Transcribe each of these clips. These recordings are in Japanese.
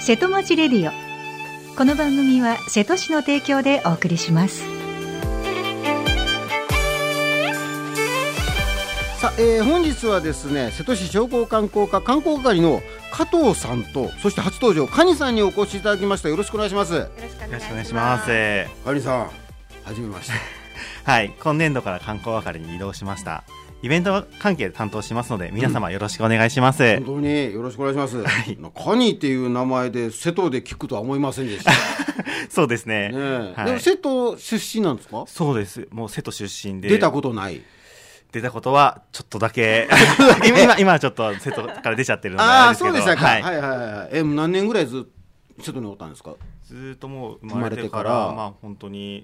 瀬戸町レディオ。この番組は瀬戸市の提供でお送りします。 さあ、本日はですね、瀬戸市商工観光課観光係の加藤さんと、そして初登場カニさんにお越しいただきました。よろしくお願いします。よろしくお願いします。 カニさん、はじめましてはい、今年度から観光係に移動しました。イベント関係で担当しますので、皆様よろしくお願いします。 本当によろしくお願いします、はい、カニっていう名前で瀬戸で聞くとは思いませんでしたそうですね、 はい、でも瀬戸出身なんですか？ そうです。もう瀬戸出身で。 出たことない？ 出たことはちょっとだけ今はちょっと瀬戸から出ちゃってるのであれですけど。 そうでしたか。 はいはいはい。何年ぐらいずっと瀬戸におったんですか？ ずっともう生まれてからまあ本当に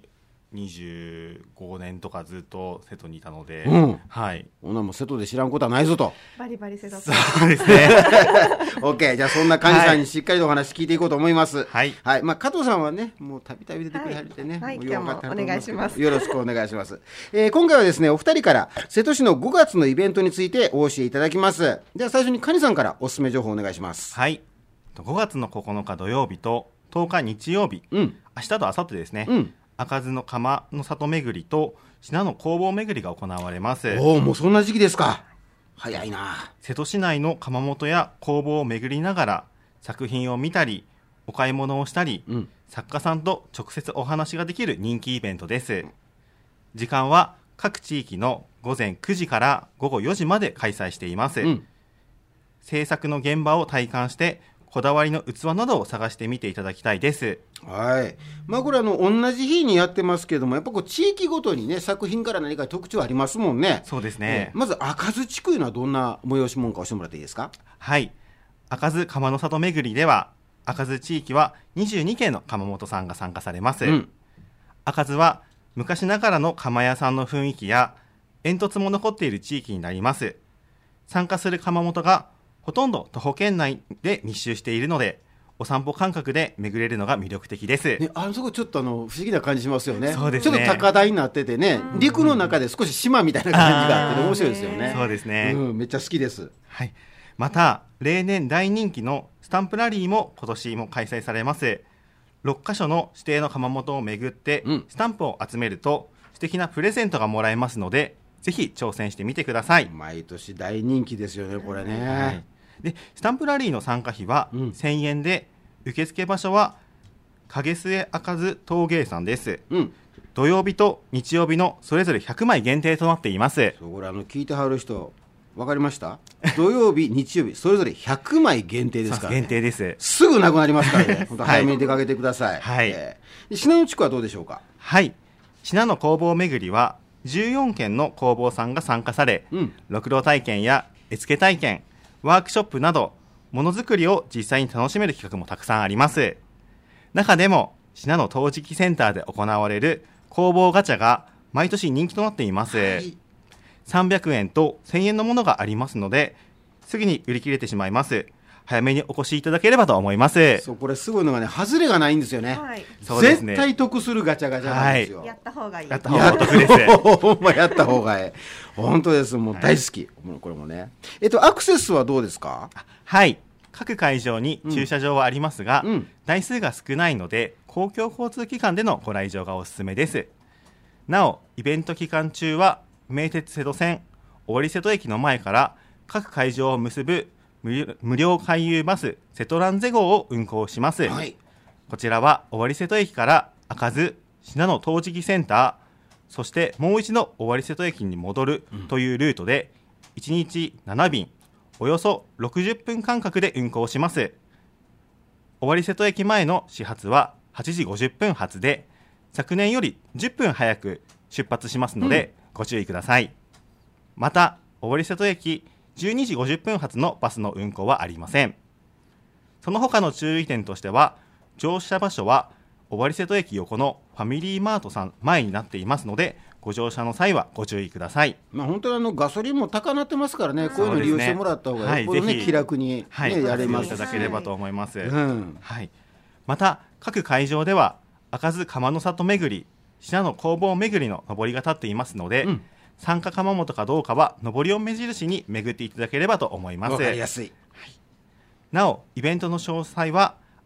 25年とかずっと瀬戸にいたので、はい。 もう瀬戸で知らんことはないぞと。 バリバリ瀬戸。 そうですね。 OK、じゃあそんなカニさんにしっかりとお話聞いていこうと思います。 はい。 はい。まあ加藤さんはね、もうたびたび出てくれはってね、 はい、今日もお願いします。 よろしくお願いします。今回はですね、お二人から瀬戸市の5月のイベントについてお教えいただきます。では最初にカニさんからおすすめ情報をお願いします。 はい。5月の9日土曜日と10日日曜日、明日と明後日ですね。開かずの釜の里巡りと信濃工房巡りが行われます。 もうそんな時期ですか。早いな。 瀬戸市内の窯元や工房を巡りながら作品を見たりお買い物をしたり、作家さんと直接お話ができる人気イベントです。時間は各地域の午前9時から午後4時まで開催しています。制作の現場を体感してこだわりの器などを探してみていただきたいです。 はい。まあこれ同じ日にやってますけども、やっぱこう地域ごとにね、作品から何か特徴ありますもんね。 そうですね。 まず開かず地区いうのはどんな催し物か教えてもらっていいですか？ はい。開かず窯の里巡りでは、開かず地域は22軒の窯元さんが参加されます。開かずは昔ながらの窯屋さんの雰囲気や煙突も残っている地域になります。参加する窯元がほとんど徒歩圏内で密集しているので、お散歩感覚で巡れるのが魅力的です。 ね、そこちょっと不思議な感じしますよね。 そうですね。 ちょっと高台になっててね、陸の中で少し島みたいな感じがあって、面白いですよね。 そうですね。 めっちゃ好きです。 はい。また、例年大人気のスタンプラリーも今年も開催されます。6カ所の指定の窯元を巡って、スタンプを集めると素敵なプレゼントがもらえますので、ぜひ挑戦してみてください。 毎年大人気ですよね、これね。 はい。でスタンプラリーの参加費は1000円で、受付場所は影末開かず陶芸さんです。土曜日と日曜日のそれぞれ100枚限定となっています。 これ聞いてはる人分かりました？土曜日日曜日それぞれ100枚限定ですからね。 限定です。 すぐなくなりますからね。本当早めに出かけてください。 はい。 信濃地区はどうでしょうか？ はい。信濃工房巡りは14軒の工房さんが参加され、ろくろ体験や絵付け体験、ワークショップなどものづくりを実際に楽しめる企画もたくさんあります。中でも信濃陶磁器センターで行われる工房ガチャが毎年人気となっています。300円と1000円のものがありますので、すぐに売り切れてしまいます。早めにお越しいただければと思います。 これすごいのがね、外れがないんですよね。 そうですね。 絶対得するガチャガチャなんですよ。 やった方がいい。 やった方がお得です。 ほんまやった方がいい。本当です。もう大好き。これもね。アクセスはどうですか？ はい。各会場に駐車場はありますが、台数が少ないので公共交通機関でのご来場がおすすめです。なお、イベント期間中は名鉄瀬戸線尾張瀬戸駅の前から各会場を結ぶ無料回遊バス瀬戸ランゼ号を運行します。こちらは尾張瀬戸駅から開かず信濃陶磁器センター、そしてもう一度尾張瀬戸駅に戻るというルートで1日7便およそ60分間隔で運行します。尾張瀬戸駅前の始発は8時50分発で、昨年より10分早く出発しますので、ご注意ください。また尾張瀬戸駅12時50分発のバスの運行はありません。その他の注意点としては、乗車場所は尾張瀬戸駅横のファミリーマートさん前になっていますので、ご乗車の際はご注意ください。 本当にガソリンも高なってますからね、こういうの利用してもらった方がよっぽどね、気楽に、やれます。 いただければと思います。また各会場では開かず窯の里巡り、信濃工房巡りの上りが立っていますので、参加窯元かどうかは上りを目印に巡っていただければと思います。 わかりやすい。 なおイベントの詳細は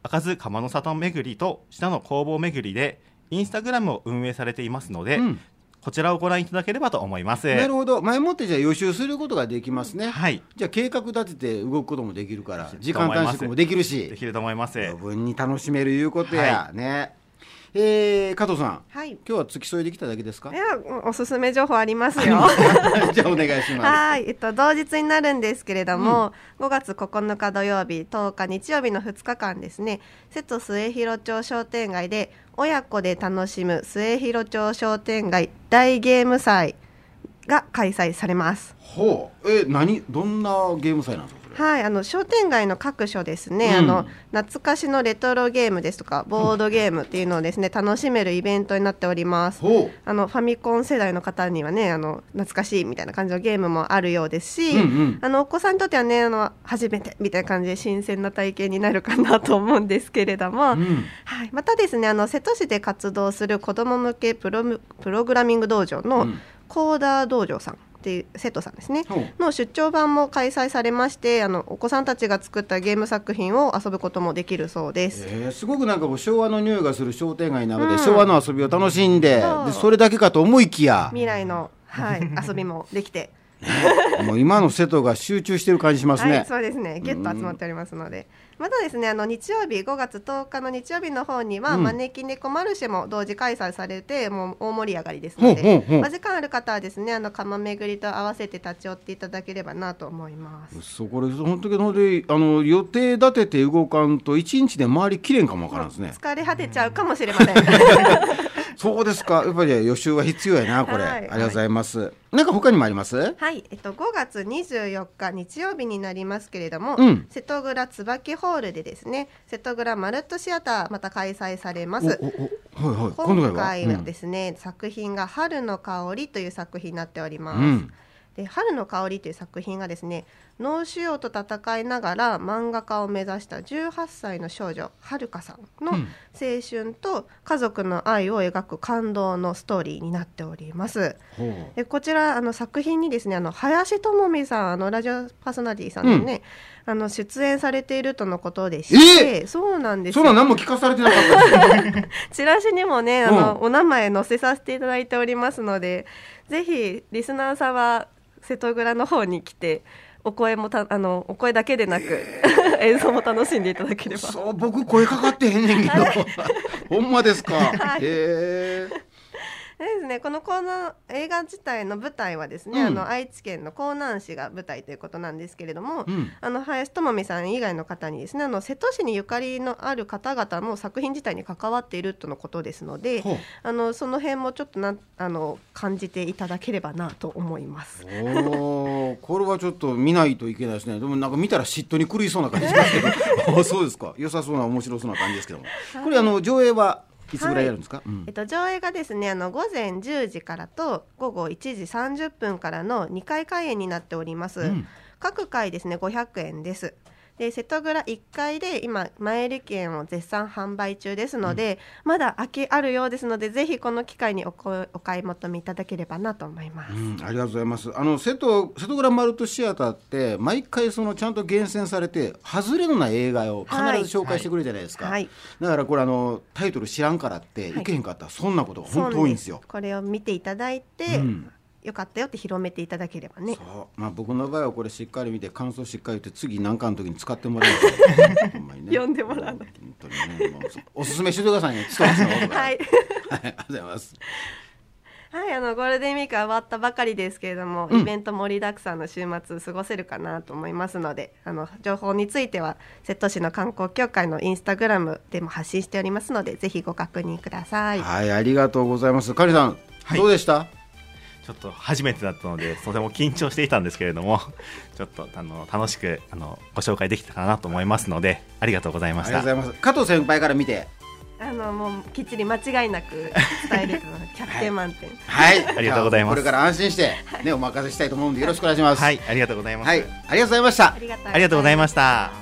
赤津釜の里巡りと下の工房巡りでインスタグラムを運営されていますので、こちらをご覧いただければと思います。 なるほど。前もってじゃあ予習することができますね。 はい。 じゃあ計画立てて動くこともできるから時間短縮もできるし、 できると思います。 余分に楽しめるいうことや、ね。加藤さん、 はい、 今日は付き添いできただけですか？ いや、おすすめ情報ありますよ。 じゃあお願いします。 はい、同日になるんですけれども、5月9日土曜日、10日日曜日の2日間ですね、瀬戸末広町商店街で親子で楽しむ末広町商店街大ゲーム祭が開催されます。 ほう、どんなゲーム祭なんですか？ はい、商店街の各所ですね、懐かしのレトロゲームですとかボードゲームっていうのをですね、楽しめるイベントになっております。ファミコン世代の方にはね、懐かしいみたいな感じのゲームもあるようですし、お子さんにとってはね、初めてみたいな感じで新鮮な体験になるかなと思うんですけれども、はい、またですね、瀬戸市で活動する子ども向けプログラミング道場のコーダー道場さんっていう瀬戸さんですねの出張版も開催されまして、お子さんたちが作ったゲーム作品を遊ぶこともできるそうです。 すごくなんか昭和の匂いがする商店街なので、昭和の遊びを楽しんで、それだけかと思いきや未来の、遊びもできてもう今の瀬戸が集中してる感じしますね。 はい、そうですね、ギュッと集まっておりますので、またですね、日曜日5月10日の日曜日の方には、招き猫マルシェも同時開催されて、もう大盛り上がりですので、時間ある方はですね、釜巡りと合わせて立ち寄っていただければなと思います。 これ本当に予定立てて動かんと1日で周りきれんかもわからんですね。 疲れ果てちゃうかもしれません。 そうですか。やっぱり予習は必要やな、これ。ありがとうございます。なんか他にもあります？ はい、5月24日日曜日になりますけれども、瀬戸倉椿ホールでですね、瀬戸倉マルットシアターまた開催されます。今回はですね、作品が春の香りという作品になっております。で、春の香りという作品がですね、脳腫瘍と戦いながら漫画家を目指した18歳の少女はるかさんの青春と家族の愛を描く感動のストーリーになっております。で、こちら作品にですね、林智美さん、ラジオパーソナリティさんでね、出演されているとのことでして、そうなんですよ。 そんな何も聞かされてなかったですチラシにもね、お名前載せさせていただいておりますので、ぜひリスナーさんは瀬戸倉の方に来てお声だけでなく演奏も楽しんでいただければ。 そう、僕声かかってへんねんけどほんまですか？ ですね、この映画自体の舞台はですね、愛知県の江南市が舞台ということなんですけれども、林智美さん以外の方にですね、瀬戸市にゆかりのある方々も作品自体に関わっているとのことですので、その辺もちょっと感じていただければなと思います。 これはちょっと見ないといけないですね。でもなんか見たら嫉妬に狂いそうな感じしますけどそうですか。良さそうな面白そうな感じですけども、これ上映はいつぐらいやるんですか？ 上映がですね、午前10時からと午後1時30分からの2回開演になっております。各回ですね500円です。で、瀬戸倉1階で今前売り券を絶賛販売中ですので、まだ空きあるようですので、ぜひこの機会にお買い求めいただければなと思います。 ありがとうございます。瀬戸倉マルットシアターって毎回ちゃんと厳選されて外れのない映画を必ず紹介してくれるじゃないですか。だからこれタイトル知らんからっていけへんかったら、そんなことが本当多いんですよ。 これを見ていただいて、よかったよって広めていただければね。 僕の場合はこれしっかり見て感想しっかり言って、次何かの時に使ってもらえるほんまにね読んでもらわないと本当にね、おすすめしてくださいね。はい、ありがとうございます。 はい、ゴールデンウィークは終わったばかりですけれども、イベント盛りだくさんの週末過ごせるかなと思いますので、情報については瀬戸市の観光協会のインスタグラムでも発信しておりますので、ぜひご確認ください。 はい、ありがとうございます。カリさん、どうでした？ ちょっと初めてだったのでとても緊張していたんですけれども、ちょっと楽しくご紹介できたかなと思いますので、ありがとうございました。 ありがとうございます。加藤先輩から見てもうきっちり間違いなく伝えれるの100点満点。 はい、 ありがとうございます。 これから安心してね、お任せしたいと思うのでよろしくお願いします。 はい、ありがとうございます。 はい、ありがとうございました。 ありがとうございました。